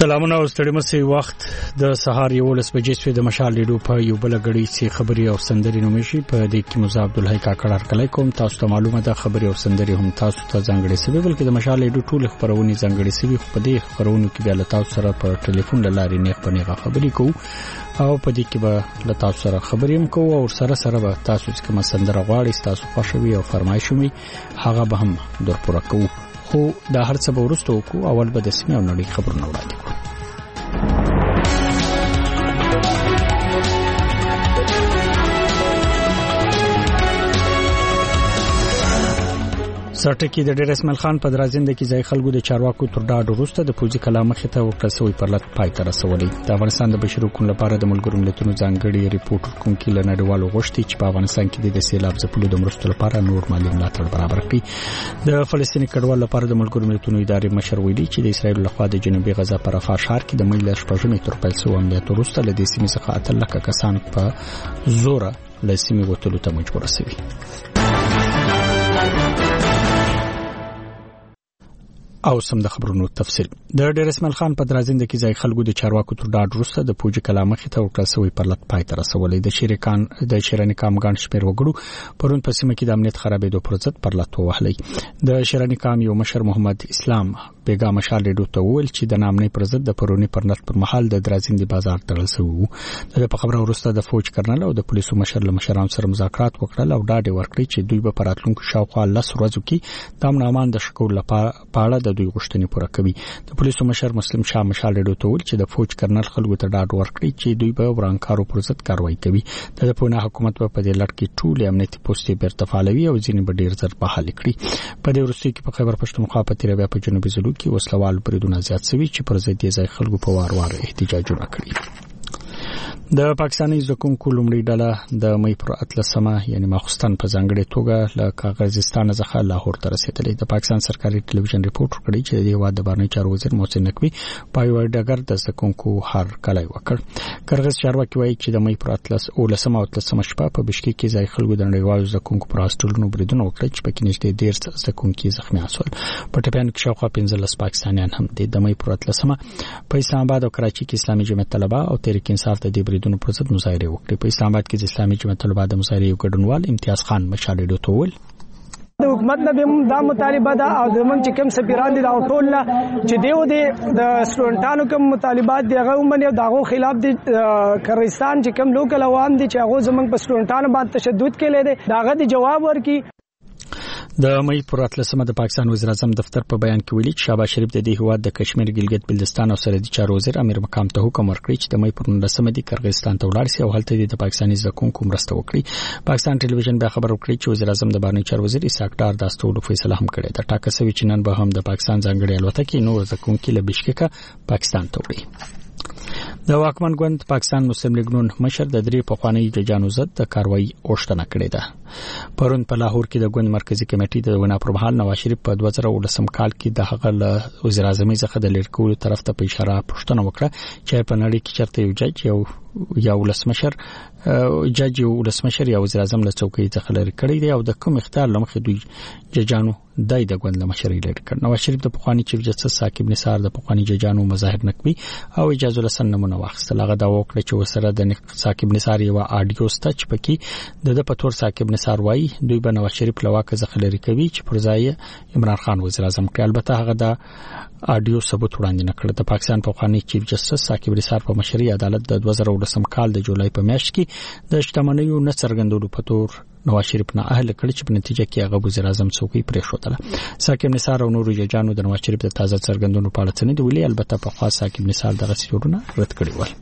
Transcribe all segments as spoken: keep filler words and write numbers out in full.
سلامونه او ستړي مسي وخت د سهار یو لس بجې سوي د مشال لیدو په یو بل غړي سي خبري او سندري نومشي په دې کې مزه عبد الله کاکړ کله کوم تاسو ته معلومه ده خبري او سندري هم تاسو ته ځانګړي سوي بلکې د مشال لیدو ټول خبرونه ځانګړي سوي په دې خبرونو کې بیا له تاسو سره په ټلیفون لاري نه خبرې خبري کوو او په دې کې به له تاسو سره خبرې هم کوو او سره سره به تاسو چې کوم سندره غواړئ تاسو خوښوي او فرمایش وي هغه به هم در پوره کوو خو دا هر څه به ورسته وکړو اول به د سیمه او نړۍ خبرونه وړاندې کړو. سرټکی د ډیر اسماعیل خان په درازنده کې ځای خلکو د چارواکو تر ډاډ وروسته د پوزي کلام مخې ته ورکړسوي پر لټ پای ته رسولي. د افغانستان د بشري حقوقو لپاره د ملګرو ملتونو ځانګړي ریپورت کوونکی له نړیوالو غوښتي چې په افغانستان کې د سیلاب ځپلو د مرستو لپاره نور مالي ملاتړ برابر کړي. د فلسطیني کډوالو لپاره د ملګرو ملتونو ادارې مشر ویلي چې د اسرایل لخوا د جنوبي غزا پر رفح ښار کې د میل شپږمې تر پیل شو عملیات وروسته له دې سیمې څخه اتل لکه کسان په زور له سیمې وټلو ته مجبور شوي. او سم د خبرونو تفصیل د ډیر اسماعیل خان په درازنده کې ځای خلکو د چارواکو تر ډاډ وروسته د پوجي کلام مخې ته ورکړسوي پر لټ پای ته رسولي. د شریکان د شیرانی کامګان شمیر وګړو پرون په سیمه کې د امنیت خرابېدو پر ضد پر لټ وهلي. د شیرانی کام یو مشر محمد اسلام بیګا مشال ډیډو ته ویل چې د نامنې پر ضد د پرونی پر نت پر محل د درازندې بازار تړل شوی. د په خبره وروسته د فوج کرنل او د پولیسو مشر له مشرانو سره مذاکرات وکړل او ډاډ ورکړي چې دوی به پراتلونکو شاوخوا لس ورځو کې د امن امان د شکول لپاره پاړه د دوی غوښتنې پوره کوي. د پولیسو مشر مسلم شاه مشال ډیډو ته ویل چې د فوج کرنل خلکو ته ډاډ ورکړي چې دوی به ورانکارو پر ضد کاروایی کوي. د پونه حکومت په دې لړ کې ټول امنیتي پوسټې بیرته فعالوي او ځینې به ډیر زر بحال کړي. په دې ورستي کې په خیبر پښتونخوا په تیربیا په جنوبي زلو کې وسلوال بریدونه زیات شوي چې پر ضد یې ځای خلکو په وار وار احتجاجونه کړي. د پاکستاني زکونکو لومړی ډله د مې پر اتلسمه یعنی ماخستان په ځانګړې توګه له کاغذستان څخه لاهور ته رسیدلې. د پاکستان سرکاري ټلویزیون ریپورت کړی چې د هیواد د بهرنی چارو وزیر محسن نقوی په یو ډګر د زکونکو هر کله وکړ. کاغذ چارواکي وایي چې د مې پر اتلس او لسمه او اتلسمه شپه په بشکیک کې ځای خلکو د نړیوالو زکونکو پر هاستلونو بریدونه وکړل چې پکې نږدې ډیر زکونکي زخمي شول. په ټپيان کې شاوخوا پنځلس پاکستانیان هم دي. د مې پر اتلسمه په اسلام آباد او کراچي کې اسلامي جمعیت طلبه او تحریک انصاف د دې بریدونو پر ضد مظاهره وکړي. په اسلام آباد کې د اسلامي جمعیت طلبه د مظاهره یو ګډونوال امتیاز خان مشال ډیډو ته ویل د حکومت نه دا مطالبه ده او زمونږ چې کوم سفیران دي دا ټول چې دیو دي د سټوډنټانو کوم مطالبات دي هغه باندې داغو خلاف دي. کردستان چې کوم لوکل عوام دي چې هغه زمونږ په سټوډنټانو باندې تشدد کوي دي داغه دي جواب ورکي. د مې پر اتلسمه د پاکستان وزیر اعظم دفتر په بیان کې ویلي چې شهباز شریف د دې هیواد د کشمیر ګلګت بلتستان او سرحدي چارو وزیر امیر مقام ته حکم ورکړی چې د مې پر نولسمه د قرغیزستان ته ولاړ شي او هلته د پاکستاني زکونکو مرسته وکړي. پاکستان ټلویزیون بیا خبر ورکړي چې وزیر اعظم د بهرنی چارو وزیر اسحاق ډار د استولو فیصله هم کړې ده. ټاکه شوی چې نن به هم د پاکستان ځانګړي الوتکې نور زکونکي له بشکیک پاکستان ته وړي. د واکمن ګوند پاکستان مسلم لیگ نون مشر د درې پخوانی ججانو ضد د کاروایی غوښتنه کړې ده. پرون په لاهور کې د ګوند مرکزی کمیټې د وینا پر مهال نواز شریف په دوه زره ولسم کال کې د هغه له وزیر اعظم څخه د لیرکولو طرف ته په اشاره پوښتنه وکړه چې په نړۍ کې چرته یو جج یو یا ولسمشر جج یو ولسمشر یا وزیر اعظم له چوکۍ څخه لري کړی دی او د کوم اختیار لمخې دوی ججانو دای د ګوند له مشرۍ لري کړ. نواز شریف د پخوانی چیف جسټس ثاقب نثار د پخوانی ججانو مظاهر نقوی او اجازه الحسن نمونه واخیستل. هغه دا وکړه چې وسره د ثاقب نثار یو اډیو ست چې پکې د د پتور ثاقب نثار وایي دوی به نواز شریف له واکه ځخه لري کوي چې پر ځای عمران خان وزیر اعظم کړ. البته هغه دا اډیو ثبوت وړاندې نه کړ. د پاکستان پخوانی چیف جسټس ثاقب نثار په مشرۍ عدالت د دوه زره ولسم کال د جولای په میاشت کې د شتمنیو نه څرګندولو په تور نواز شریف نه اهل کړ چې په نتیجه کې هغه وزیر اعظم څوکۍ پرې شوتله. ثاقب نثار او نور ججانو د نواز شریف د تازه څرګندونو په اړه څه نه دی ویلي. البته په خاص ثاقب نثار دغه سیورونه رد کړی ول.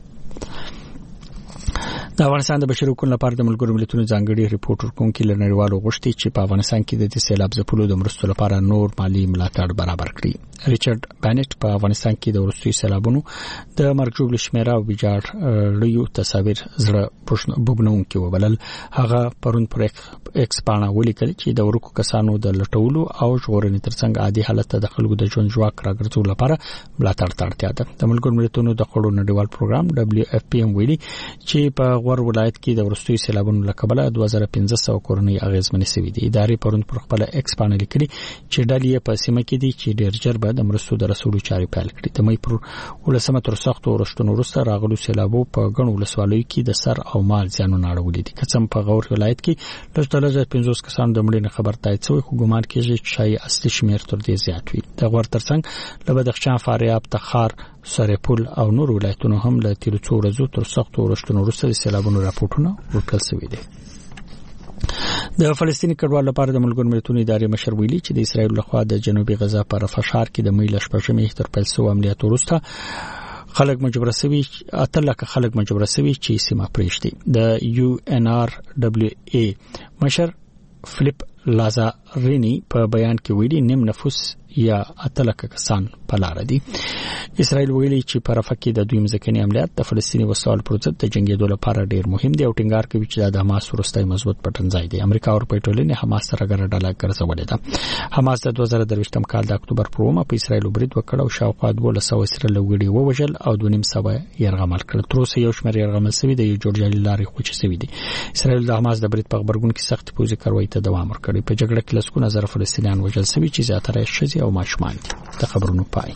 د افغانستان د بشري حقوقو لپاره د ملګرو ملتونو ځانګړي ریپورت ورکوونکي له نړیوالو غوښتي چې په افغانستان کې د سیلاب ځپلو د مرستو لپاره نور مالي ملاتړ برابر کړي. ریچارډ بانټ په افغانستان کې د ورستي سیلابونو د مرګ ژوبل شمیره او ویجاړ لویو تصاویر زړه بوبنونکي وبلل. هغه پرون پر ایکس باندې ولیکل چې د ورکو کسانو د لټولو او ژغورنې ترڅنګ عادي حالت ته د خلکو د ژوند ژواک راګرځولو لپاره ملاتړ ته اړتیا ده. د ملګرو ملتونو د خړو نړیوال پروګرام دبليو اف پی ام ویلي چې په غور ولایت کې د ورستوي سیلابونو له کبله دوه زره پنځه سوه کورنۍ اغیزمنې شوې دي. ادارې پرون پر خپل ایکس باندې لیکلي چې ډلې په سیمه کې دي چې ډېر ژر به د مرستو د رسولو چارې پیل کړي. د مې پر ولسمه تر سختو ورښتونو وروسته راغلو سیلابو په ګڼو ولسوالیو کې د سر او مال زیانونه اړولي دي. قسم په غور ولایت کې لږ تر لږه پنځوس کسان د مړینې خبر تایید شوی، خو ګومان کېږي چې شاید اصلي شمیر تر دې زیات وي. د غور ترڅنګ له بدخشان، فاریاب، تخار، سرپل او نور ولایتونو هم له تیر څو ورځو تر سختو ورښتونو وروسته د سیلابونو راپورټونه ورکړل شوي دي. د فلسطیني کډوالو لپاره د ملګرو ملتونو ادارې مشر ویلي چې د اسرایل لخوا د جنوبي غزا پر فشار کې د مې ل شپږمې تر پیل شو عملیات وروسته خلک مجبور شوي اته لک خلک مجبور شوي چې سیمه پرېږدي. د یو ان آر دبليو ای مشر فلیپ لازارینی په بیان کې ویلي نیم نفوس یا اته لک کسان په لار دي. اسرائیل ویلي چې په رفح کې د دوی مځکني عملیات د فلسطیني وسایل پر ضد د جنگیدو لپاره ډیر مهم دي او ټینګار کوي چې د حماس وروستۍ مضبوط پټنځای دی. امریکا او اروپا ټولنې حماس سره ګډه ګرځولې ده. حماس د دوه زره درویشتم کال د اکتوبر پر اومه په اسرائیل برید وکړ او شاوخوا دوه سوه اسرائیل وګړي ووژل او دوه نیم سوه يرغمل کړل. تر اوسه یو شمېر يرغمل شوی دی، یو جوړجالي لارې خوشي شوی دي. اسرائیل د حماس د برید په خبرګون کې سخت پوزي کاروي ته دوام ورکړي. په جګړه کې لسګونه زره فلسطینیان وژل شوي چې زیاتره ښځې او ماشومان دي. د خبرونو پای.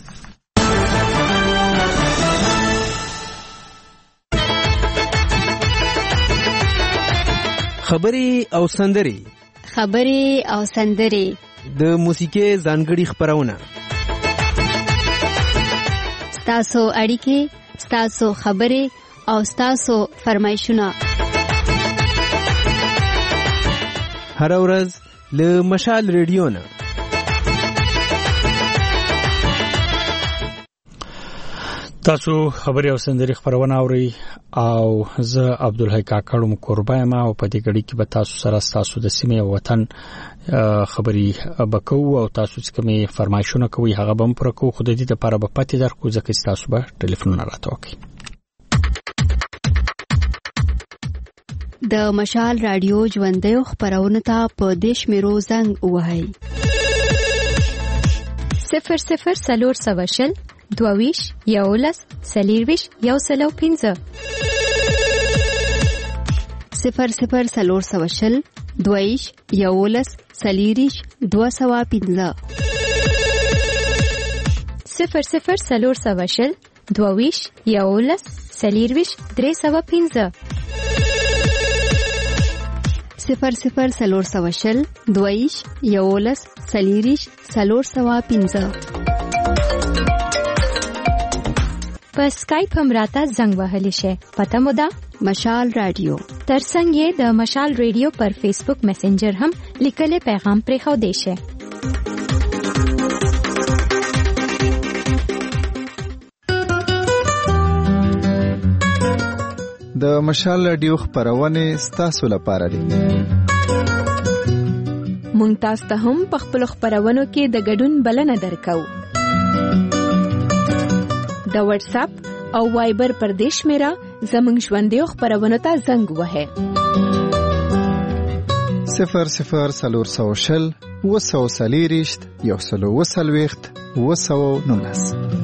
خبري او سندري خبري او سندري د موسیقي ځانګړي خبرونه ستاسو اړیکې، ستاسو خبري او ستاسو فرمایشونه هر ورځ له مشال ریډیو نه. تاسو خبري او سندري خبرونه اوري او زه عبدالحی کاکړم قربا ما او په دې غړي کې به تاسو سره تاسو د سیمې او وطن خبري بکو او تاسو چې کومه فرمایشونه کوي هغه به پر کو خود دې لپاره به پاتې درکو ځکه تاسو به ټلیفون راته وکړي. د مشال رادیو ژوندۍ خبرونه ته په دیش میرو زنګ وهاي صفر صفر سلور سواشل دوویش یولس سلیرویش یو سلو پینزه صفر صفر سلور سواشل دوویش یولس سلیریش دو سوا پینزه صفر صفر سلور سواشل دوویش یولس سلیرویش درې سوا پینزه صفر صفر سلور سواشل دوویش یولس سلیریش سلور سوا پینزه. په سکایپ هم راته زنګ وهلی شي. پته مو ده مشال رادیو. ترڅنګ یې د مشال رادیو پر فیسبوک میسنجر هم لیکلي پیغام پرې خو دی شي. د مشال رادیو خبرونه ستاسو لپاره دي. مونږ تاسو ته هم په خپل خبرونو کې د ګډون بلنه درکو. د واتس اپ او وایبر پر دیش میرا زمنګ ژوندۍ خبرونه ته زنګ وهه صفر صفر سلور سوشل وسو سلیریشت یو سلو وسلويخت وسو نولس.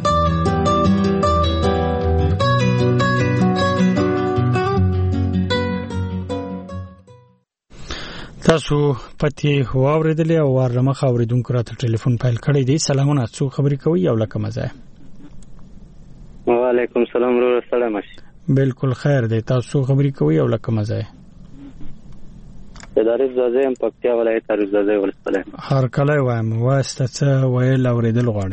تاسو پتی واوریدلې او ورمخ اوریدونکو راته ټلیفون فایل کړی دی. سلامونه، څو خبرې کوي یو لکه مزه. وعلیکم السلام ورحمت الله. بالکل خیر دی. تاسو خبرې کوي یو لکه مزه. ادارې زازه هم پکتیا ولایت زازه ولسوالۍ. هر کله وایم واسطه څه ویل اوریدل غواړي.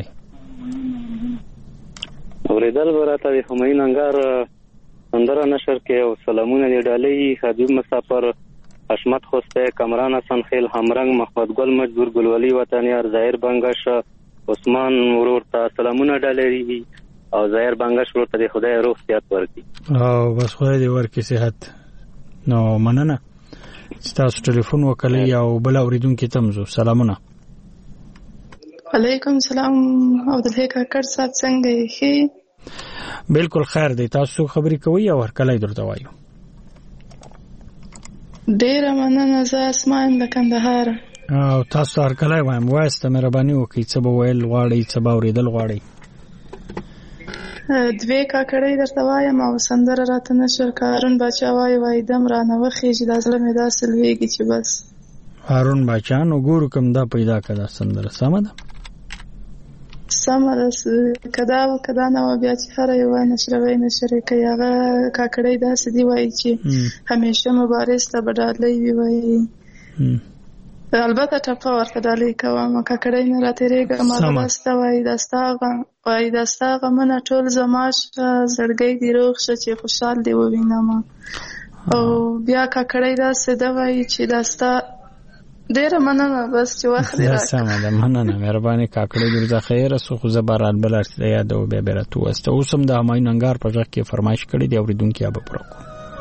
اوریدل ورته همین انګار اندر نشر کې او سلامونه دی ډالۍ حبیب مسافر حشمت خوسته کمران حسن خیل همرنګ محمد ګل مجبور ګلولی وطنیار ظاهر بنگش عثمان ورور ته سلامونه ډالۍ او ظاهر بنگش ورته د خدای روغ صحت ورکړي او بس خدای دې ورکړي صحت. نو مننه تاسو ټلیفون وکړی او بل اوریدونکو ته مزو سلامونه. علیکم سلام عبدالحی کاکړ صاحب څنګه یې؟ بالکل خیر دی. تاسو خبرې کوي او هر کله درته وایو. ډیره مننه. زه اسماء د کندهار. او تاسو هر کله وایم واسطه مهرباني وکړئ څه به ویل غواړئ څه به اوریدل غواړئ. دوی کاکړۍ درته وایم او سندره راته نشر کارون باچا وایي وایي دم رانه وخېږي دا زړه مې داسې لویږي چې بس. هارون باچا نو ګورو کوم دا پیدا کړه سندره سمه ده سمه ده که دا که دا نه وه بیا چې هره یوه نشروی نشرې کوي هغه کاکړۍ داسې دي وایي چې همیشه مبارز ته به ډالۍ وي وایي البته ټپه ورته ډالۍ کوم کاکړۍ نه راتېرېږم هغه داسته وایي دا ستا وایي دا ستا غمونه ټول زما شه زړګی دې روغ شه چې خوشحال دې ووینمه او بیا کاکړۍ داسې ده وایي چې دا ستا ډیره مننه بس چې وخت دې راکړه. سمه ده مننه مهرباني کاکړۍ ګرځه خیره سو خو زه بهرحال بل اړتیا یادوو بیا بیا راته ووسته. اوس هم د همایون انګار په غږ کې فرمایش کړی دی اورېدونکي یا به پوره کړو.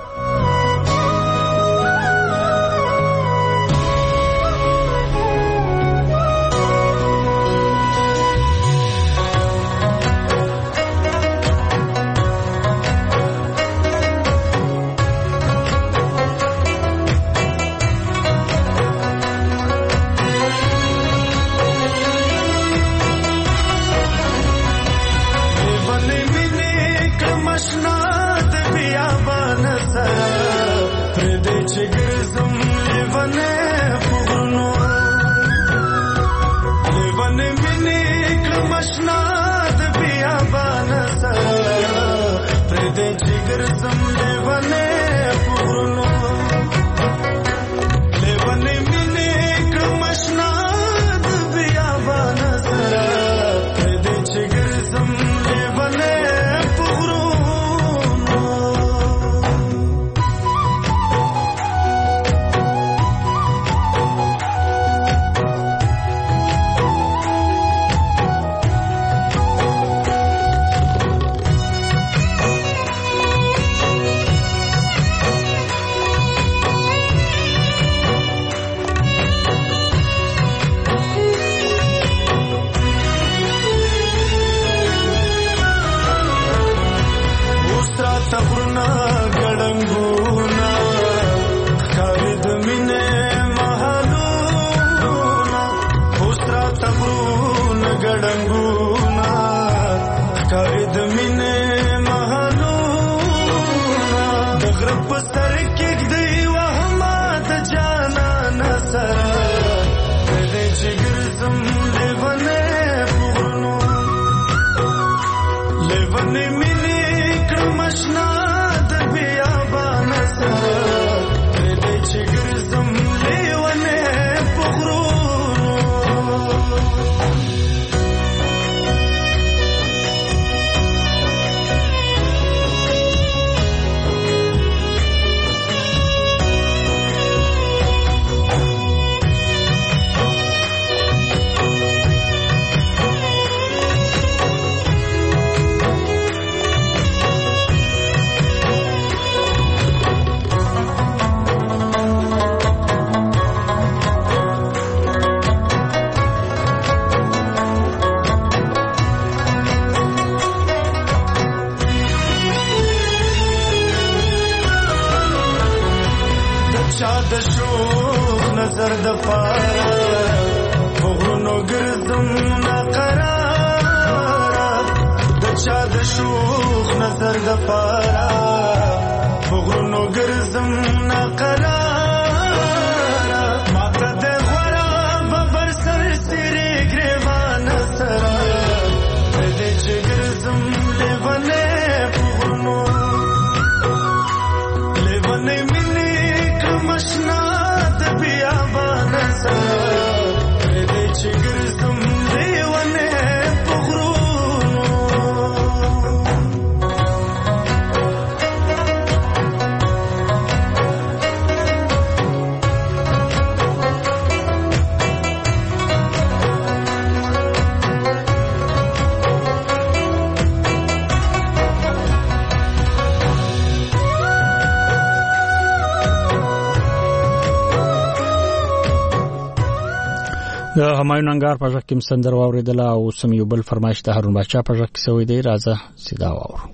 د همایون انګار په ځکه کوم سندر واوریدل او سم یو بل فرمایش د هارون باچا په ځکه سوی دی راځه سیدا واورو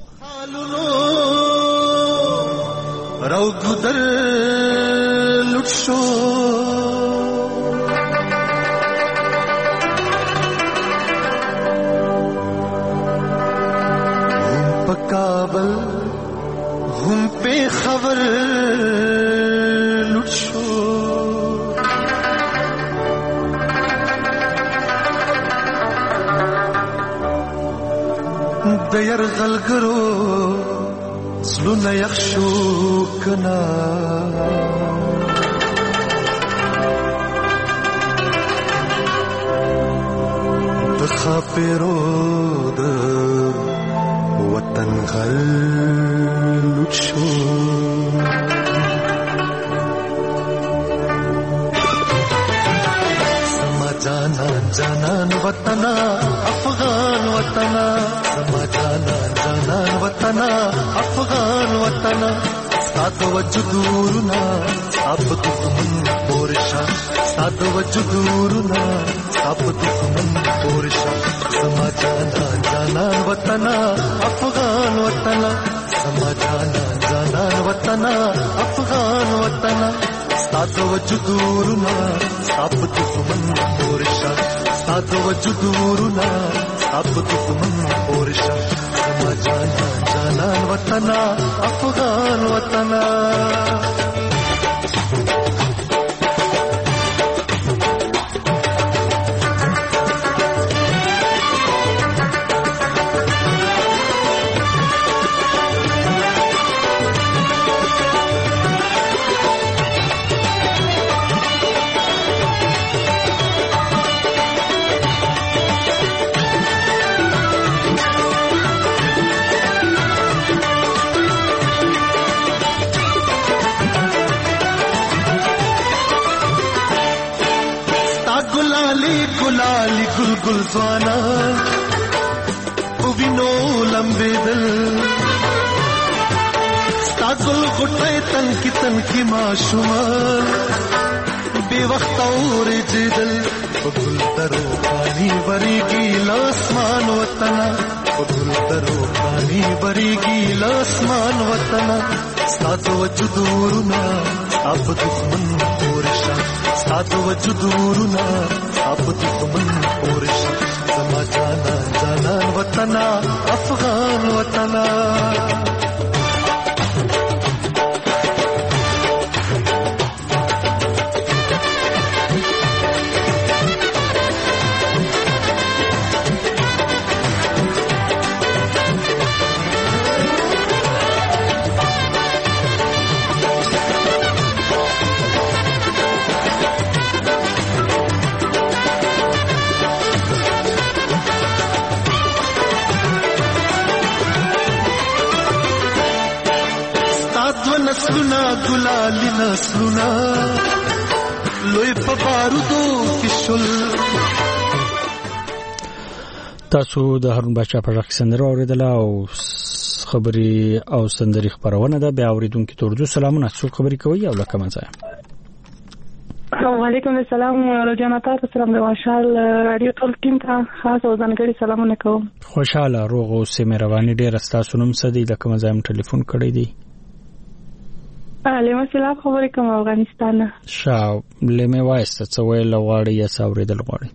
راو ګدر لټشو کابل هم په خبر لوټ شو د يرغلګرو زلونه یخ شو کنا د خاپیرو د وطن غل لوټ شو سما جانا جانان وطنا افغان وطنا سما جانا جانان وطنا افغان وطنا سات وجدورنا اب دشمن پورشا سات وجدورنا اب دشمن پورشا سما جانا جانان وطنا افغان وطنا سما جانا جانان وطنا افغان وطنا سات وجدورنا اب دشمن پورشا سات وجدورنا اب دشمن پورشا سما جانا جانان وطنا افغان وطنا गुलाली गुल गुलजाना उविनो लंबे दिल सागुल गुटे तन की तन की माशुमान बेवक्त और जिदल गुल तरो पानी बरी की लासमान वतना गुल तरो पानी बरी की लासमान वतना सात वजुदूरना अब दुश्मन पोरशा सात वजुदूरना अब दुश्मन पोरशा समा जाना जाना वतना अफगान वतना नस्लुना गुलाली नस्लुना लोई पबारुदो किशुल تاسو د هارون بچا په ځخ سندره اوریدله او خبري او سندري خبرونه ده بیا اوریدونکو ته اردو سلامونه څو خبري کوي او لکه مزه وعلیکم السلام روجانا تاسو سلام د واشال رادیو ټول ټیم ته خاص او ځانګړي سلامونه کوم خوشاله روغ او سیمه رواني ډیر تاسو نوم سدي لکه مزه هم ټلیفون کړی دی لیمه سلام خبرې کوم افغانستان شاو لیمه وایسته څو ویل غواړي یا څوریدل غواړي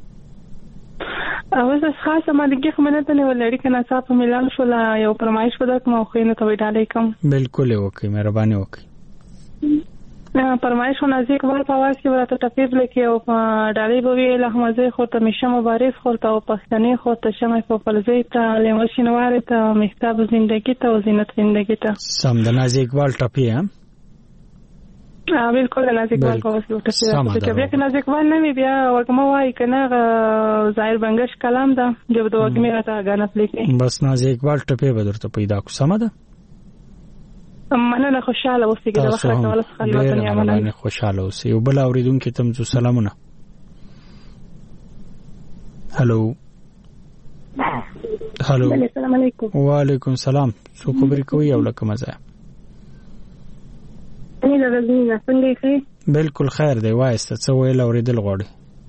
اوس خاصه ما دغه خمنه ته ولري کنه صاحب ملال شو لا یو پرمایش په دغه مو خو نه ته وډالې کوم بالکل وکي مهرباني وکي پرمایش نه ځکه ور په واس کې ورته تفیب لکه او ډالې بوي له همزه خو ته مشه مبارز خو ته پښتني خو ته شمه په پلزې ته لیمه شنواره ته مختاب زندگی ته او زینت زندگی ته سم د نازیکوال ټپی هم بالکل نازیکوال کو وسو ته چې بیا کې نازیکوال نه وی بیا ورکمه وای کنه ظاهر بنگش کلام ده جو د وګمه راته غانت لیکي بس نازیکوال ټپی به درته پیدا کو سم ده مننه خوشاله اوسې د وخت راکول خلوت نه مننه خوشاله اوسې او بل اوریدونکو ته مزو سلامونه هالو هالو السلام علیکم وعلیکم السلام څو خبرې کوي او لکه مزه نه لږه څنګه یې بالکل خیر دی وایسته څو ویل اوریدل غواړي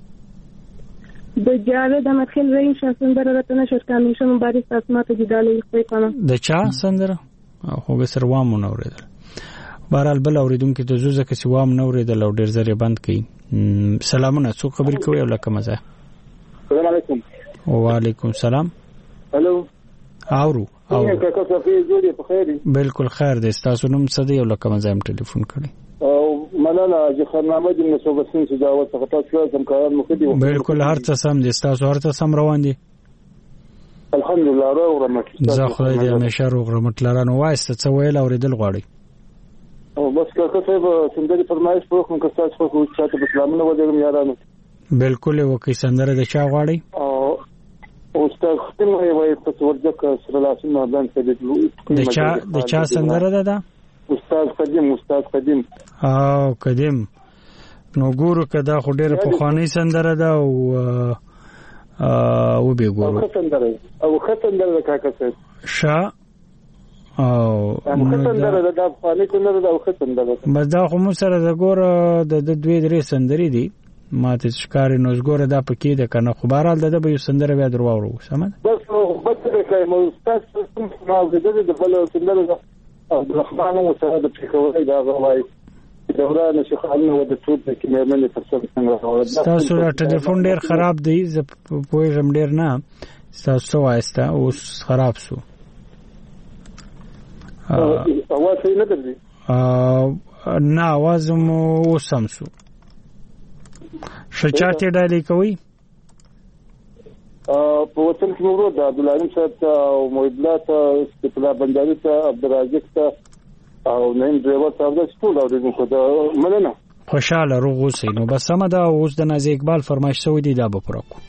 د جاوید احمدخیل رئیس سندره راتنه شرکت میشه مبارک اسماء ته جدالي خپل کنه د چا سندره هوګه سر وامو نه اوریدل بهرحال بل اوریدونکو ته زوزه کې وام نه اوریدل او ډیر زری بند کړي سلامونه څو خبرې کوي او لکه مزه السلام علیکم وعلیکم السلام هلو اورو څنګه کاکا صافي جوړې په خیر بالکل خیر دی تاسو نوم څه دی او لکه مزایم ټلیفون کړی او مننه جخرنامه د مسوبسین سجاوت څخه تاسو سم کاران مخدي بالکل هر څه سم دي تاسو هر څه سم روان دي الحمدلله روغ رمټ زه خدای دې همیشه روغ رمټ لرانو وایسته څه ویل اوریدل غواړي او بس کاکا صاحب څنګه فرمایش په کوم کساس خو چاته په اسلامونه ودرم یارانو بالکل وکي سندره د چا غواړي او استاد ختم وي په ورځک سره لاسونه باندې د چا د چا سندره ده دا استاد قدیم استاد قدیم او قدیم نو ګورو کدا خو ډېر په خواني سندره ده او او به ګورو او سندره او سندره کاکا صاحب شا او سندره ده د خواني سندره ده او سندره بس دا خو مو سره د ګورو د دوی درې سندري دي ماته ښکاری نو زګوره دا پکې ده کنه خو بهرحال د به یو سندره بیا درواورو سمه بس نو بس کې مو استاد څنګه نو د دې د بل سندره عبد الرحمن مو سره د فکرې دا غواړي دوران شیخ علي و د ټول کې مېرمنې تفصیل څنګه راوړل تاسو را ټلیفون ډیر خراب دی زه پوهیږم ډیر نه تاسو وایسته او خراب شو اواز یې نه درځي نه आवाज مو وسم شو شچاته ډالې کوي په وطن کې نورو د عبدالعلیم صاحب او محمد الله ته استقلال بنداري ته عبدالرازق ته او نیم ډرایور صاحب د ټول اوریدونکو ته مننه خوشاله روغ اوسئ نو بس سمه ده اوس د نازي اقبال فرمایش شوی دی دا به پوره کړو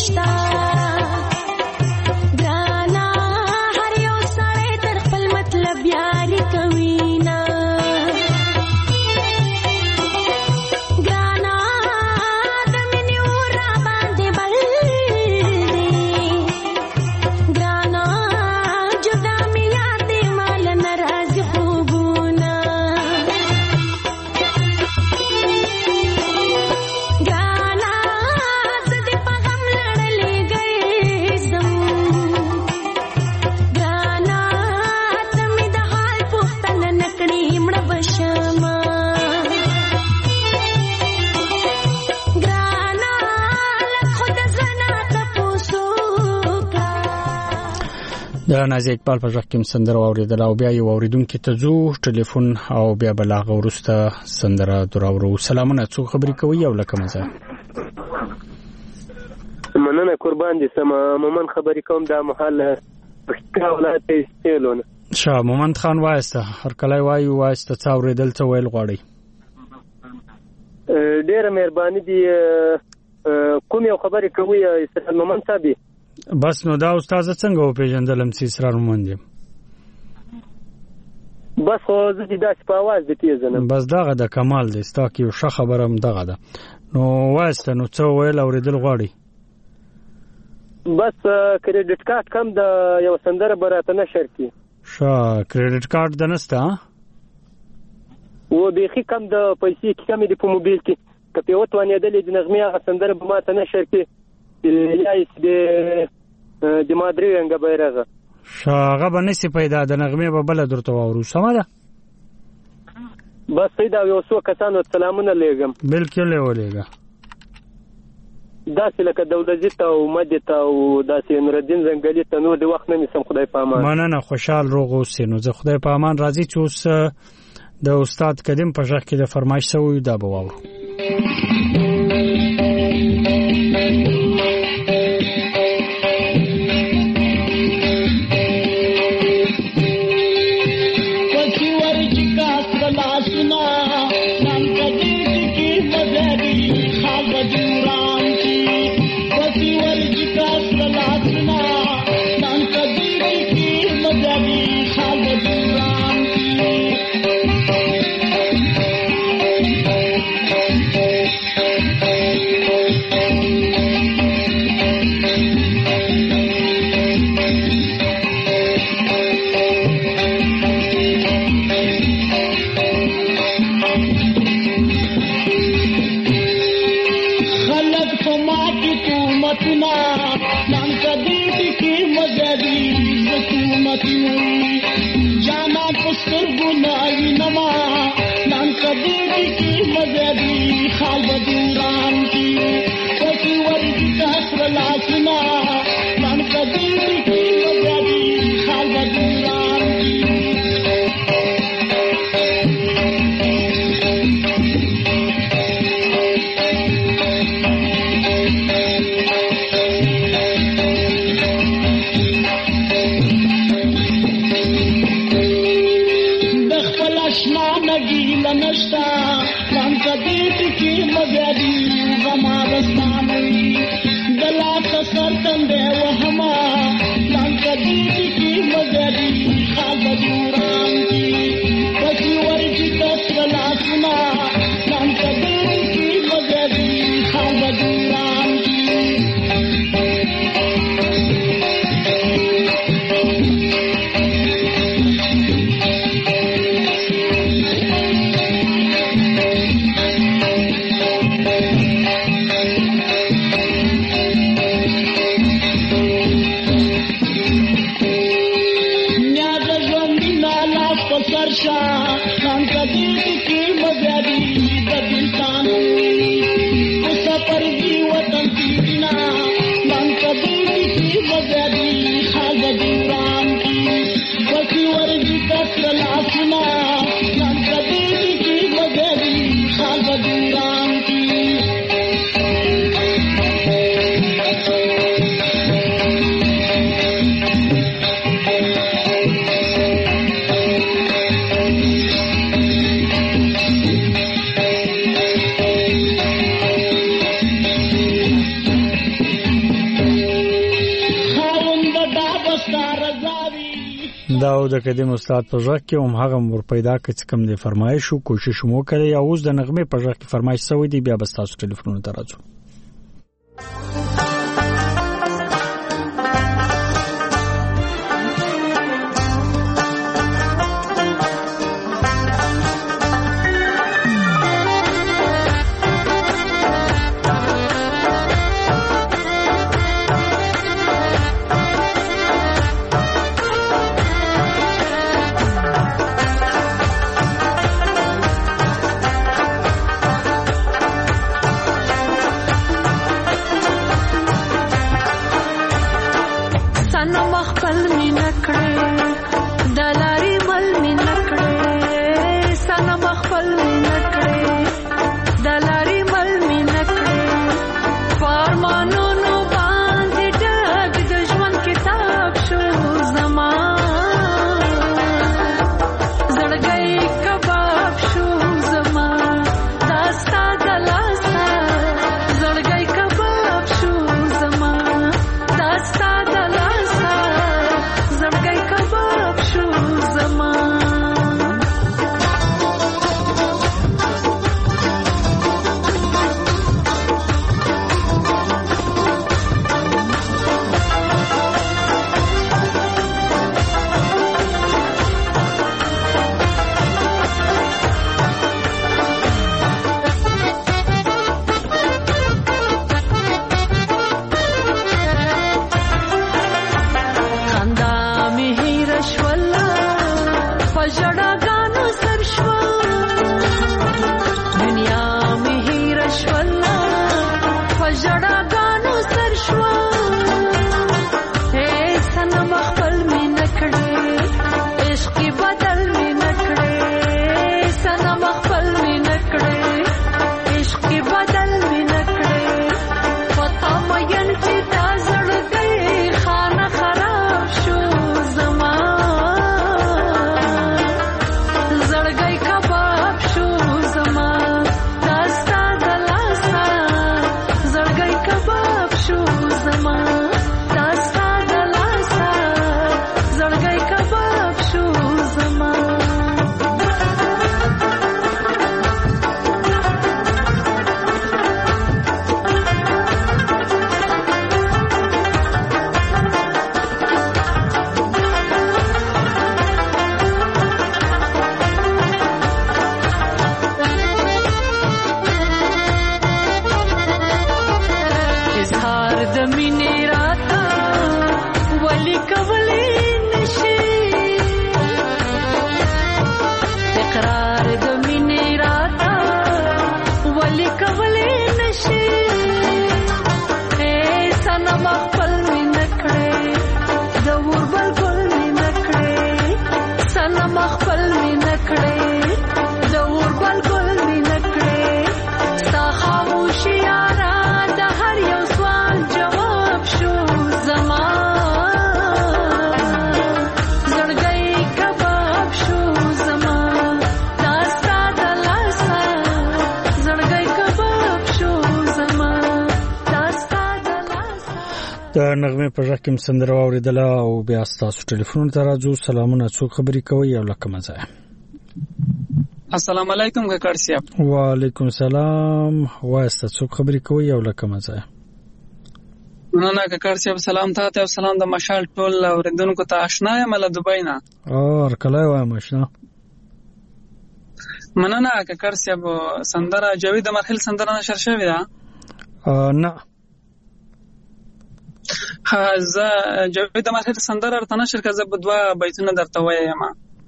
نشتا ګرانا هر یو سړی تر خپل مطلب یاري کوي نه ګرانا د مینې اور باندې بل دی ګرانا جدا مې یاد دی مال ناراضي خوبونه ګرانا زه دې په غم لړلې ګرځم ګرانا ته مې د حال پوښتنه نه کړې مړه به شمه ګرانا لږ خو د زړه نه تپوس وکړه. د نازي اقبال په ژغ کې سندره واوریدل او بیا یو اوریدونکو ته ځو ټلیفون او بیا بلاغه ورسته سندره دراورو. سلامونه، څو خبرې کوي او لکه مزه مننه قربان دي سم مومن خبرې کوم د محل پښتو ولایت استیلونه شاه مومند خان وایسته هر کله وایي وایسته څو اوریدل څه ویل غواړي. ډیره مهرباني دي کوم یو خبرې کوي استاد مومن صاحب. بس نو دا استاد څنګه و پیژندلم چې اسرار مومند یم؟ بس خو زه دې داسې په اواز دې پیژنم. بس دغه د کمال دی ستا کې یو ښه خبره هم دغه ده. نو وایسته نو څه ویل اوریدل غواړي؟ بس کریډټ کارت کم د یو سندره به راته نشر کړي. ښه کریډټ کارت د نسته و بیخي کم د پیسې کې کمې دي په موبایل کې که پې وتوانېدلې د نغمې هغه سندره به ما ته نشر کړي یا یې د د مادري رنګه بیرغه. ښه هغه به نسي پیدا د نغمې به بله درته واورو. سمه ده بس صحیح ده. یو څو کسانو سلامونه لیږم. بلکل یې ولېږه داسې لکه دولتزي ته او مدې ته او داسې نورالدین زنګلي ته نور د وخت نه نیسم. خدای په امان. مننه خوشحال روغ اوسې. نو زه خدای په امان راځي چې اوس د استاد قدیم په ژغ کې د فرمایش سوی دا به واورو. دا د قدیم استاد په ځای کې هم هغه مور پیدا کړ چې کوم دی فرمایش او کوشش مو کړی او اوس د نغمه په ځای کې فرمایش سوی دی بیا به تاسو ټلیفون ته راځو. د نغمه په ځای کې سندره اوریدله او بیا تاسو ټلیفون ته راځو. سلامونه، څوک خبرې کوي او لکه مزه؟ السلام علیکم کاکړ صاحب. وعلیکم السلام. واسطه څوک خبرې کوي او لکه مزه؟ نه نه کاکړ صاحب سلام ته او سلام د مشال ټول اوریدونکو ته. آشنا یم له دوبۍ نه. اور کله وایم آشنا. مننه کاکړ صاحب. سندره جاوید مرحل سندره نشر شوې ده؟ نه ها زه جاوید مرحل سندره ورته نشر کړه. زه به دوه بیتونه درته وایم.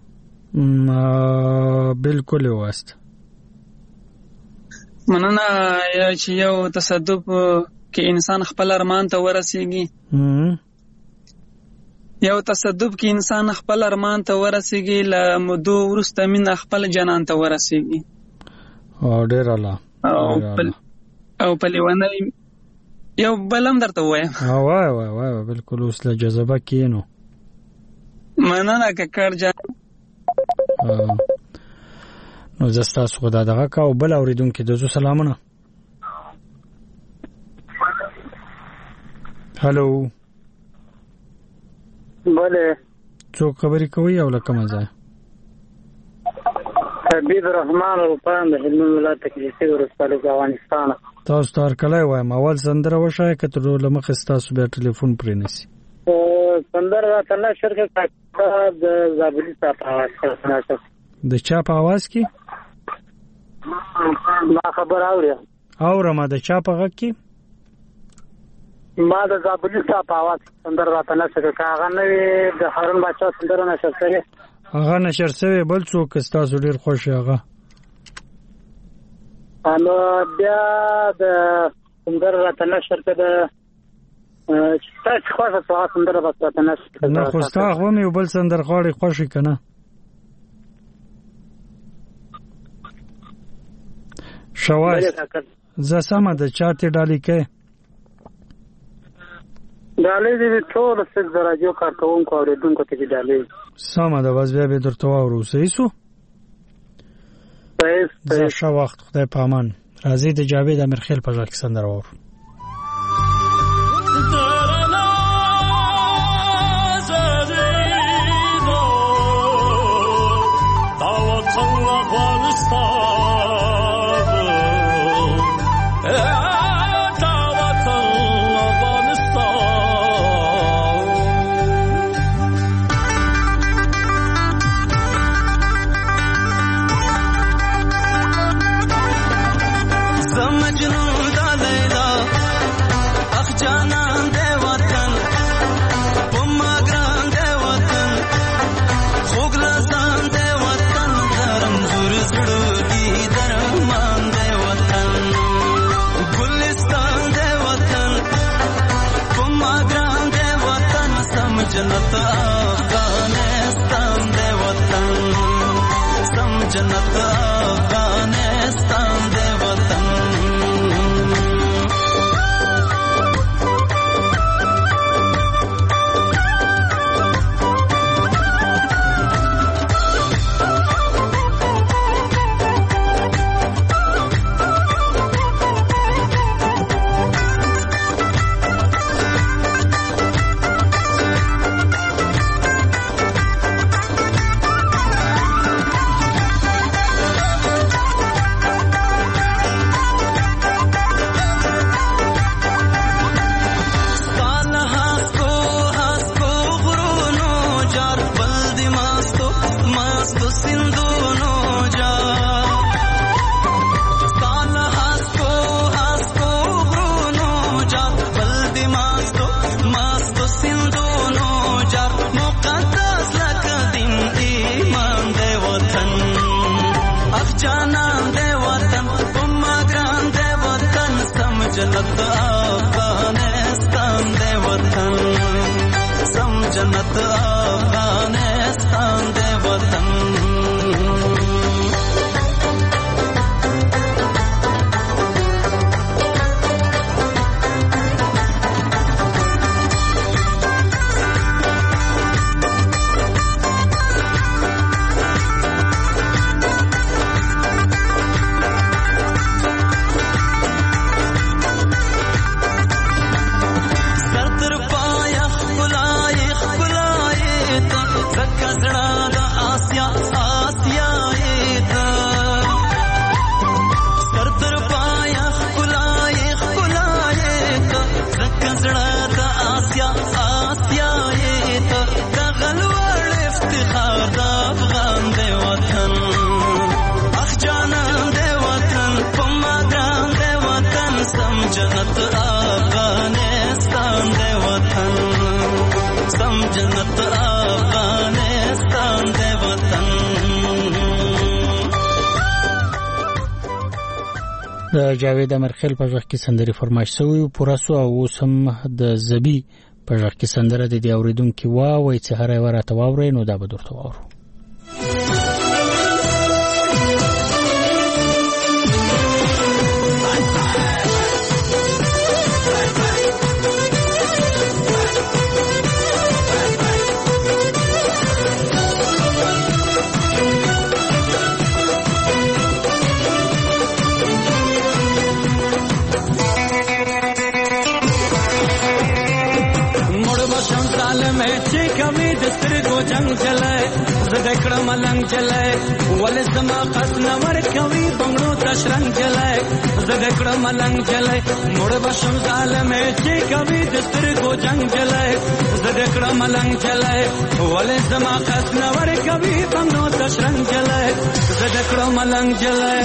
بالکل واسطه. مننه چې یو تصدق کې انسان خپل ارمان ته ورسیږي. یو تصدق کې انسان خپل ارمان ته ورسیږي، له مودو وروسته مینه خپل جنان ته ورسیږي. او ډیر الله او په لیوانه یو بلم درته وایم. وای وای وای بالکل اوس له جذبه کینو. مننه کاکړ جان. نو زستا خدا دغه کا او بل اوریدونکو د زو سلامونه. هالو بله څوک خبرې کوي او لکه مزه حبیب الرحمن روپان د هلمند ولایت تکلیفي ورسپاله افغانستان. تاسو تار کله وایم اول سندره وشای کته لمخ تاسو به ټلیفون پرې نسی سندره راته نشر کې د زابلی صاحب आवाज سره د چا په आवाज کې ما خبر اوري اور ما د چا په غږ کې ما د زابلی صاحب आवाज سندره راته نشر کې هغه نوې د هارون بچا سندره نشر کړي هغه نشر شوی بل څوک تاسو ډیر خوښ هغه نو بیا د سندره راته نشر کړه چې تاسو خوښه تاسو سندره راته نشر کړه نه خو تاسو هم یو بل سندر خاړي خوښی کنه شواز ز سم د چاته ډالې کې ډالې دې ټول څه درجو کارتون کو اوریدونکو ته ډالې سم د واز بیا به درته وورو سېسو زه شو وخت خدای پامان راځي د جاوید امرخیل په ځل کې سندره وور जन्नत अफगानिस्तान दे वतन सम जन्नत अफगानिस्तान दे वतन जन्नत अफगानिस्तान दे वतन सम जन्नत अफगानिस्तान दे वतन जन्नत अफगानिस्तान दे वतन सम जन्नत अफगानिस्तान दे वतन د جاوید امرخیل په ځخ کې سندري فرمایش شوی پورا سو او سم د زبی په ځخ کې سندره د دی اوریدونکو وا وای چې هر ورته واوري نو دا به درته واورو मुड़ بشم ظالم چې کوي د سترګو جنگ چلای زه د کړه ملنګ چلای ولې زما قص نور کوي بنگړو تشرنګ چلای زه د کړه ملنګ چلای مړ بشم ظالم چې کوي د سترګو جنگ چلای زه د کړه ملنګ چلای ولې زما قص نور کوي بنگړو تشرنګ چلای زه د کړه ملنګ چلای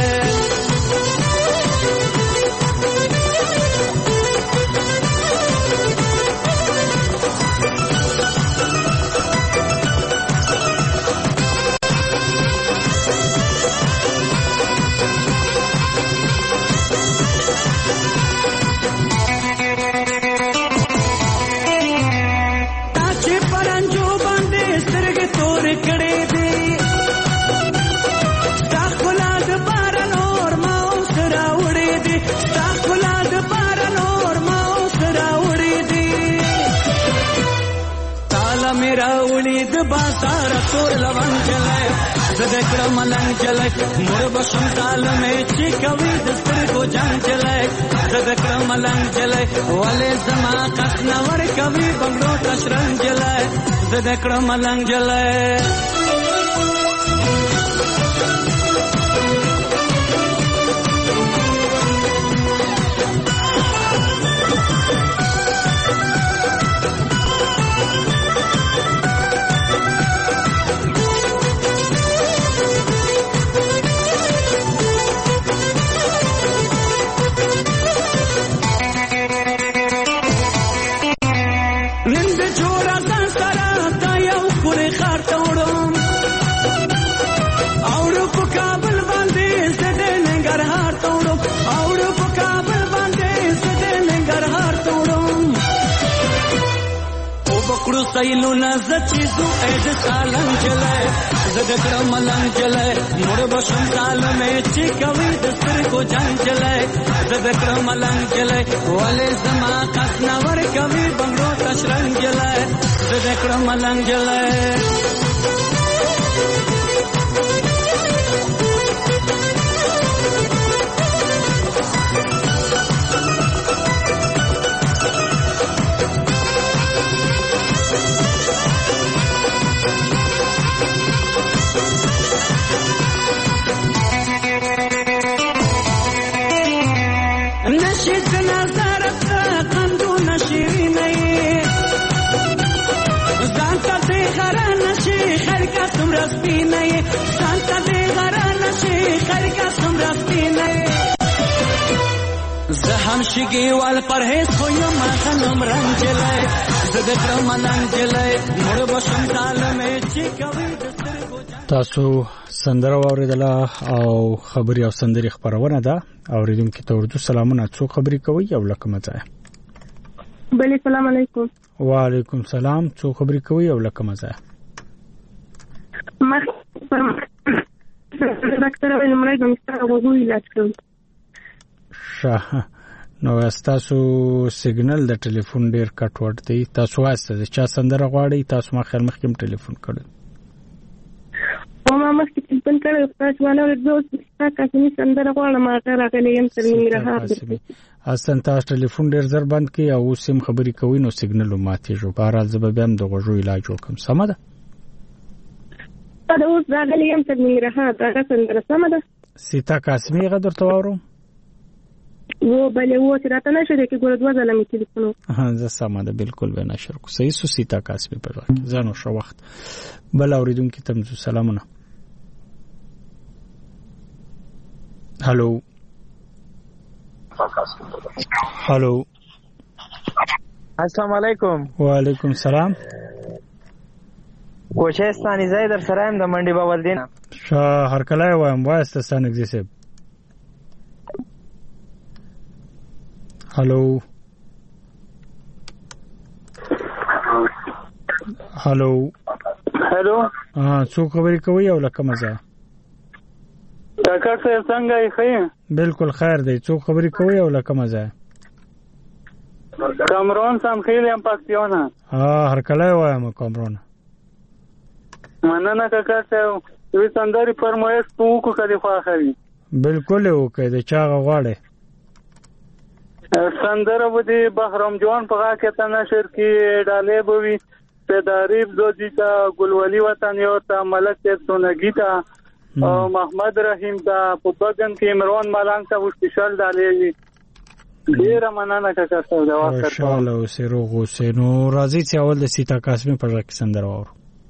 بازار تور لون چلای زه د کړه ملنګ چلای مور بشم ظالم چې کوي د سترګو جنگ چلای زه د کړه ملنګ چلای ولې زما قص نور کوي بنگړو تشرنګ چلای زه د کړه ملنګ چلای سایلو نازه چیزو اې د سالنګ چلای زه د کړه ملنګ چلای مړ بشم ظالم چې کوي د سترګو جنگ چلای زه د کړه ملنګ چلای ولې زما قص نور کوي بنگړو تشرنګ چلای زه د کړه ملنګ چلای شګي وال پرهیز خو یو ما خنم رنگ چلای زه د کړه ملنګ چلای مړ بشم ظالم چې کوي د سترګو تاسو سندره واوریدله او خبري او سندري خبرونه ده اوریدونکو ته اردو سلامونه څو خبري کوي او لکه مزه بله سلام علیکم وعلیکم سلام څو خبري کوي او لکه مزه ما ډاکټر علمرای کوم ستاسو وګورئ علاج کوم شاه نو تاسو سیګنل د ټلیفون ډیر کټ وټ دی تاسو واسطه چې سندره غواړي تاسو ما خیر مخکې ټلیفون کړئ او ما مخکې ټلیفون کړی تاسو ونه ورځو تاسو می سندره غواړم ما راغلی یم تر میره اصلا تاسو ټلیفون ډیر زر بند کی او سیم خبري کوي نو سیګنل ماتي جو بهر ځب بیا هم د غوږو علاج وکم سم ده دا اوس راغلی یم تر میره دا سندره سم ده سیتا قاسمی غدر تواورم वो भले वो चराता ना शरीर के गुरुद्वा ज़ाला में टेलीफोन हाँ ज़ा सामादा बिल्कुल बेना शर को सही सुसीता कास्मी पर वाक़ ज़ानो शो वक्त बला औरिदुम की तमज़ु सलामुना हेलो हेलो अस्सलाम वालेकुम वालेकुम सलाम कोशेस्तानी ज़ायदर सरायम द मंडी बावल देना शाह हर कलाय वायम वायस्त स्थानिक जैसे हेलो हेलो हेलो हाँ څو خبرې کوي او لکه مزه ډاکټر صاحب څنګه یې خیر بالکل خیر دی څو خبرې کوي او لکه مزه کامرون سم خیر یم پاکستان ها هر کله وایم کامرون مننه ډاکټر صاحب وی سندري فرمایش پوکو کړي خو اخري بالکل وکړه د چا غواړي سندره بودی بهرام جوان په غاکه ته نشر کې ډالې بوي پیداریب زوجی تا گلولی وطنی تا ملک سونگی تا محمد رحیم تا په بغن کې عمران ملنګ تا وشتشل ډالې ډیر مننه کاکا صاحب دا وخت ان شاء الله وسرو غوسینو راځي چې اول د سیتا قاسمی په ځکه سندره وره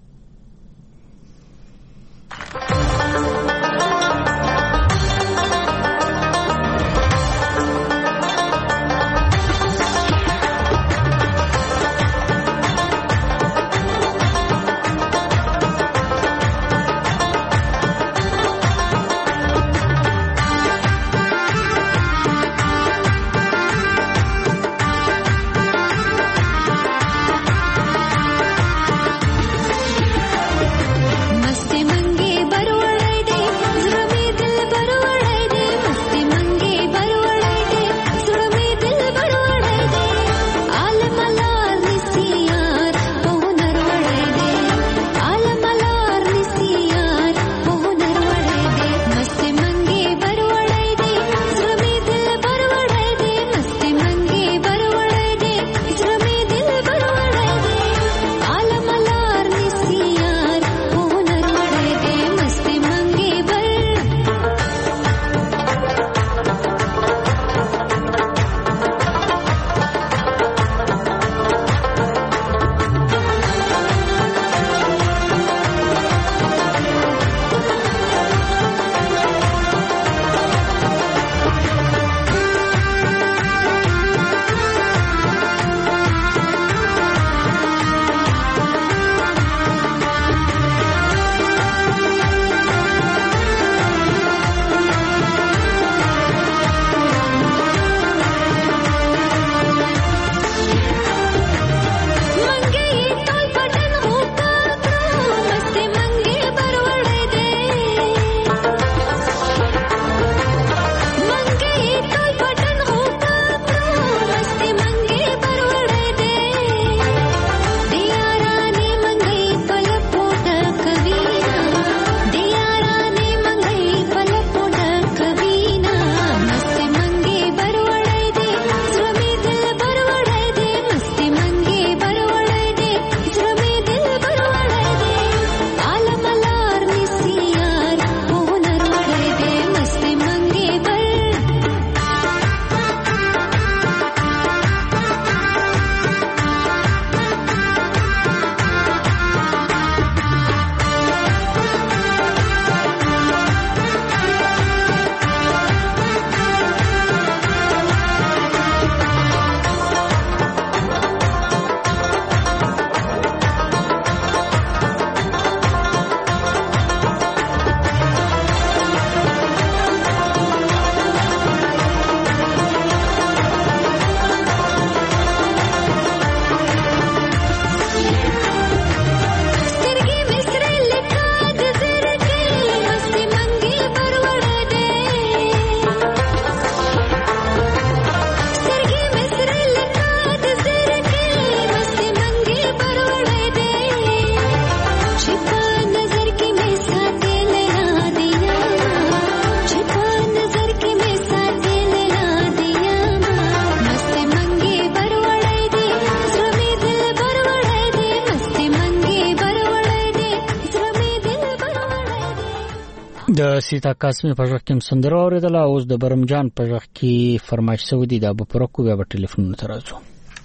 د سیتا قاسمی په ځخ کې سندره اوریدله اوس د برمجان په ځخ کې فرمایش سو دي د ابو پرکو بیا په ټلیفون ته راځو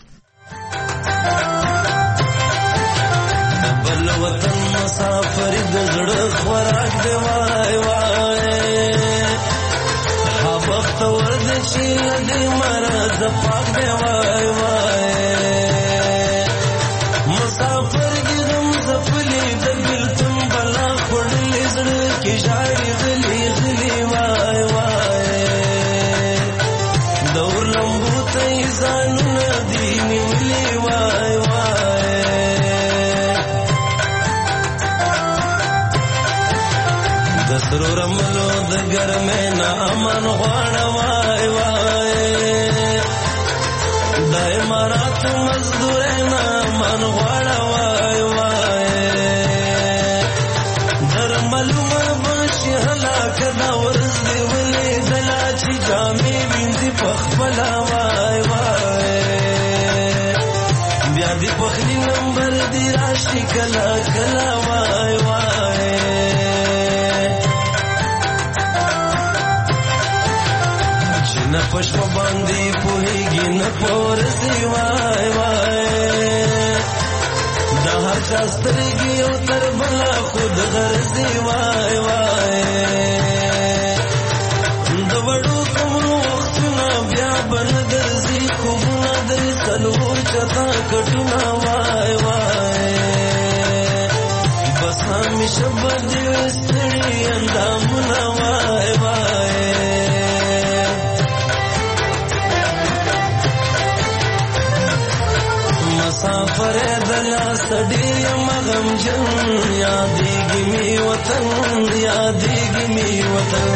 بل وطن مسافر د زړه خوراک دی وای وای ها وخت ورد چې دې مرز پاک دی وای وای مسافر ګرم زفلی د بلتم بلا خړلې زړه کې جاری غلي غلي وای وای دور لمبو ته ځان ندی نیولې وای وای د سرو رملو د ګرمه نه امن غواړ وای وای د امارات مزدور نه امن غواړ وای وای در ملمر بشي هلاک دا ورځ دی ولې دلا چې جامې وینځي په خپل وای پخلی نمبر دی راشی کلا کلا وای وای چې نه پښپ باندې پوهیږي نه پورځي وای وای د هر چا سترګې او تر بلا خود غرضي وای وای د وړو کومو وختونه بیا بل درځي خوبونه درې څلور چتا کټونه وای وای بس همیشه به دې ستړي اندامونه وای وای مسافر دلا سړی مغم جن یادېږي می وطن یادېږي می وطن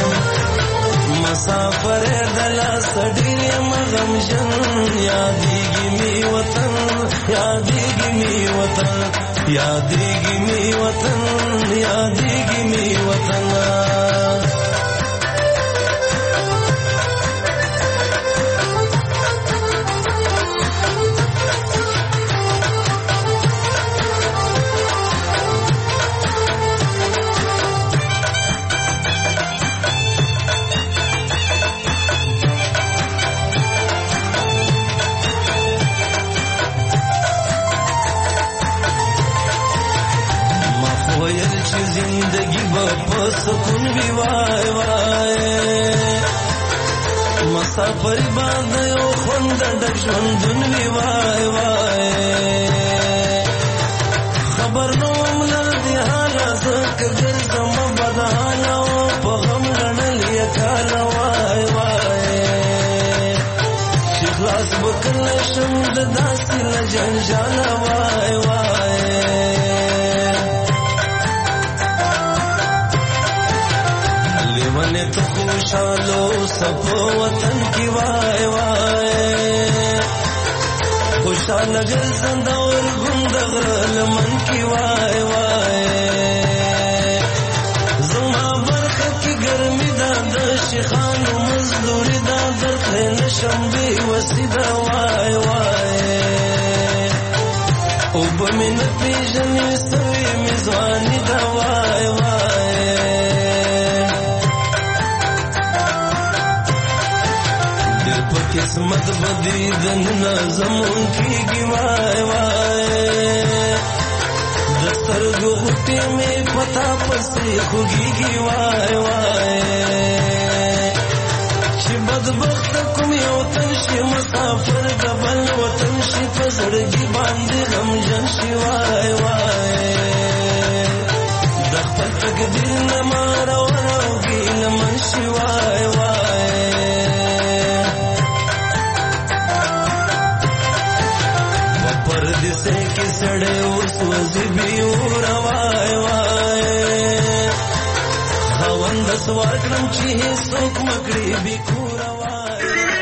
مسافر دلا سړی مغم جن یادېږي می وطن یادېږي می وطن یادېږي می وطن یادېږي می وطن زندگی با سکون بی وای وای مسافری باندې او خوند د ژوندون بی وای وای خبر نو مل دی حالا زکه ګرځم بدحال او په غم غنل یکال وای وای چې خلاص وکړل شم د داسې لجنجال وای وای لیوانه تو خوشالو سپو وطن کی وای وای خوشال گرزند اور گندغر لمن کی وای وای زما برخه کی گرمی دا د شیخان مزدوری دا در خین شنبه وسیدا وای وای او بمن پیجن سوی میزوانی دا وای وای قسمت بدی دن زمون کی گوای وای دستر گوٹی میں پتا پسی خوگی گوای وای چی بدبخت کم یو تنشی مسافر دبل وطن شی پزرگی باندی غم جن شی وای وای دخل تقدیر نمارا وراوگی لمن شی وای وای پردیسے کی سڑے اس وزی بیور وای وای خوند سوار کرم چی سوک مکڑی بی کور وای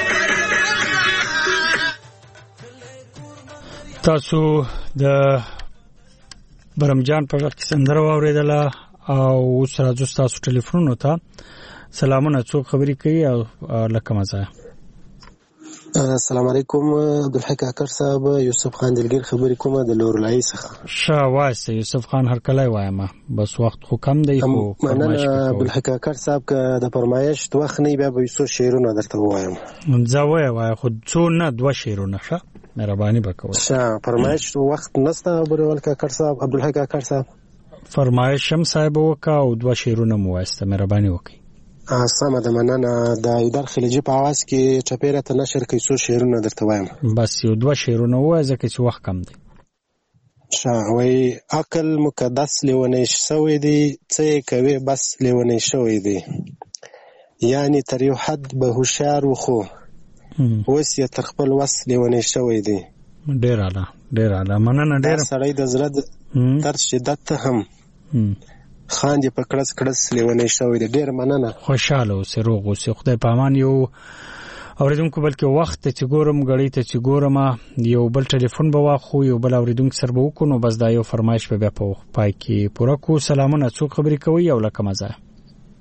تاسو د برمجان په وخت کې سندره واوریدله او اوس راځو تاسو ټلیفونونو ته سلامونه څوک خبرې کوي او لکه مزه السلام علیکم عبدالحق کاکر صاحب یوسف خان دلګر خبرې کومه د لورلای څخه شاه واسه یوسف خان هر کله وایم بس وخت خو کم دی خو مننه عبدالحق کاکر صاحب که د فرمایش وخت نه بیا به یو شعرونه درته وایم زوی وای خو څو نه دوه شعرونه ښه مهرباني وکړئ شاه فرمایش وخت نسته برول کاکر صاحب عبدالحق کاکر صاحب فرمایش هم صاحب وکا او دوه شعرونه مو واسته مهرباني وکړئ سمه ده مننه د ایدار خلیجي په आवाज کې چپیره ته نشر کوي څو شعرونه درته وایم بس یو دوه شعرونه وای ځکه چې وخت کم دی شاه وای عقل مقدس لیونی شوی دی څه کوي بس لیونی شوی دی یعنی تر یو حد به هوښیار وخو اوس یې تر خپل وس لیونی شوی دی ډیر اعلی ډیر اعلی مننه ډیر سړی د زړه تر شدت هم خان دې په کړس کړس لیونی شوی دی ډیر مننه خوشاله اوسې روغ اوسې خدای په امان یو اوریدونکو بلکې وخت ته چې ګورم غړی ته چې ګورم یو بل ټلیفون به واخو یو بل اوریدونکو سره به وکړو بس دا یو فرمایش به بیا په پای کې پوره کو سلامونه څوک خبرې کوي او لکه مزه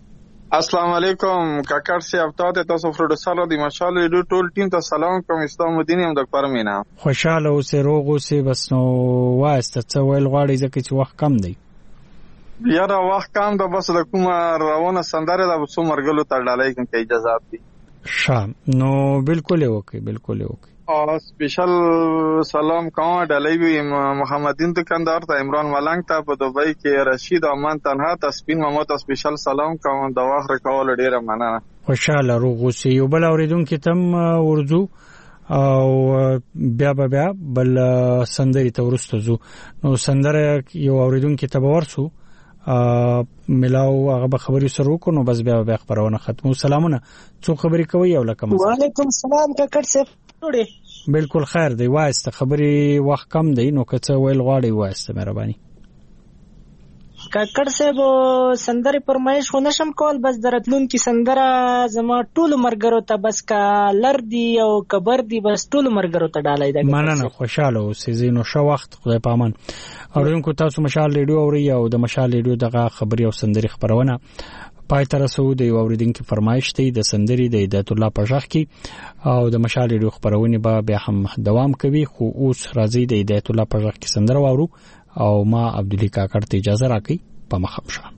السلام علیکم کاکړ صاحب تاسو تاسو پروډوسر د مشال ریډیو ټول ټیم ته سلام کوم. اسلام الدین یم د پرمینا. خوشاله اوسې روغ اوسې بس نو واسطه څه ویل غواړي ځکه چې وخت کم دی. یاره وخت کم ده بس د کومه روانه سندره د څو مرګلو ته ډالۍ کوم کې اجازه دي. شام نو بالکل اوکے بالکل اوکے. او سپیشل سلام کوم ډالۍ وی محمدین دکاندار ته عمران ملنګ ته په دوبۍ کې رشید امان تنها ته سپین محمد ته سپیشل سلام کوم د واخره کول ډیره مننه. خوشاله روغ اوسې. یو بل اوریدونکو تم ورزو او بیا بیا بل سندري ته ورسته زو نو سندره یو اوریدونکو ته ورسو ملاو هغه خبري سره وکړو بس بیا بیا خبرونه ختمو. سلامونه څو خبري کوي یو لکه مثلا. وعلیکم السلام کاکړ صاحب ټوډه بالکل خیر دی واسطه خبري وخت کم دی نو که څه ویل غواړي واسطه مهرباني. کاکړ صاحب سندري پرمایش خو نشم کول بس درتلون کی سندره زما ټول مرګرو ته بس کا لر دی او کبر دی بس ټول مرګرو ته ډالای دا. مننه خوشاله اوسې زینو شو وخت خدای پامان. اورونکو تاسو مشال ریډیو اوري او د مشال ریډیو دغه خبري او سندري خبرونه پای تر رسو د اوریدونکو فرمایش دی د سندري د هدایت الله پژخ کی او د مشال ریډیو خبرونه به بیا هم دوام کوي خو اوس راځي د هدایت الله پژخ کی سندره وورو او ما عبدالله کاکړ ته اجازه راکړي په مخامشه.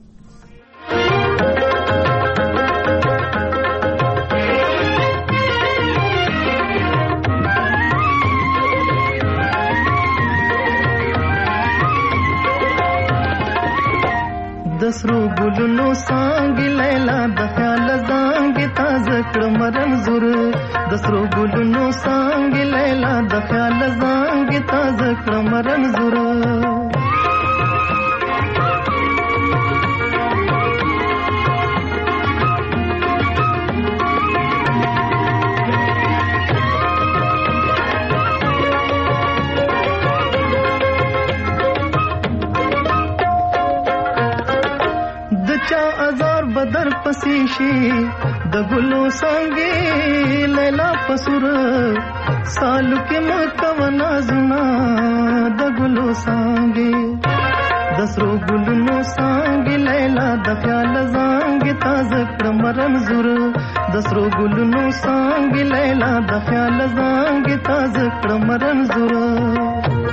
دسرو ګلونو څنګه لیلا د خیال زنګ تازه کړم رنزور دسرو ګلونو څنګه لیلا د خیال زنګ تازه کړم رنزور بدر پسیشی د ګلو څنګه لیلا پسور سالو کې مکونا زنا د ګلو څنګه دسرو ګلونو څنګه لیلا د خیال زنګ تازه کړم رنزور دسرو ګلونو څنګه لیلا د خیال زنګ تازه کړم رنزور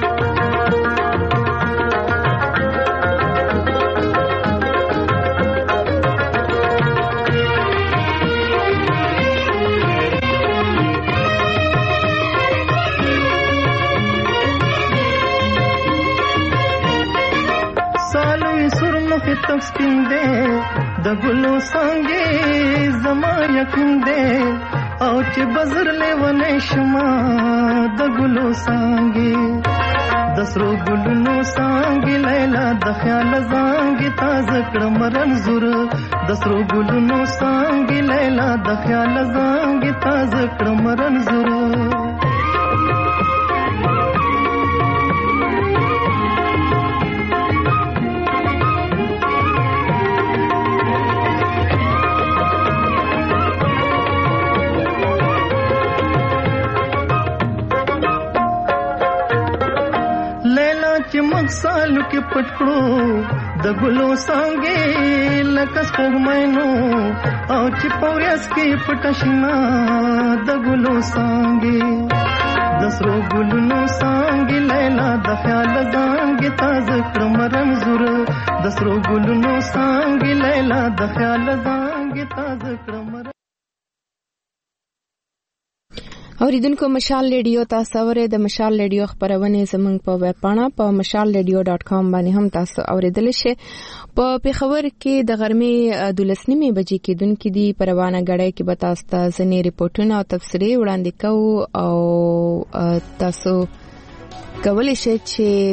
تک سپین دے د ګلو څنګه زما یقین دے او چې بزر لیونه شما د ګلو څنګه دسرو ګلونو څنګه لیلا د خیال زنګ تازه کړم رنزور دسرو ګلونو څنګه لیلا د خیال زنګ تازه کړم رنزور چې مخسالو کې پټ کړو د ګلو څنګه لکه سپوږمینو او چې پوریاس کې پټشنا د ګلو څنګه دسرو ګلونو څنګه لیلا د خیال زنګ تازه کړم رنزور دسرو ګلونو څنګه لیلا د خیال زنګ تازه کړم. اوریدونکو مشال ریډیو تاسو اوره د مشال ریډیو خبرونه زمونږ په ویب پاڼه په مشال ریډیو ډاٹ کام باندې هم تاسو اوریدل شئ. په پیښور کې د غرمې دولسنیمې بجې کې دونکو دی پروانه غړې کې به تاسو ته ځنې ریپورتونه او تفسیري وړاندې کوو او تاسو کولی شئ چې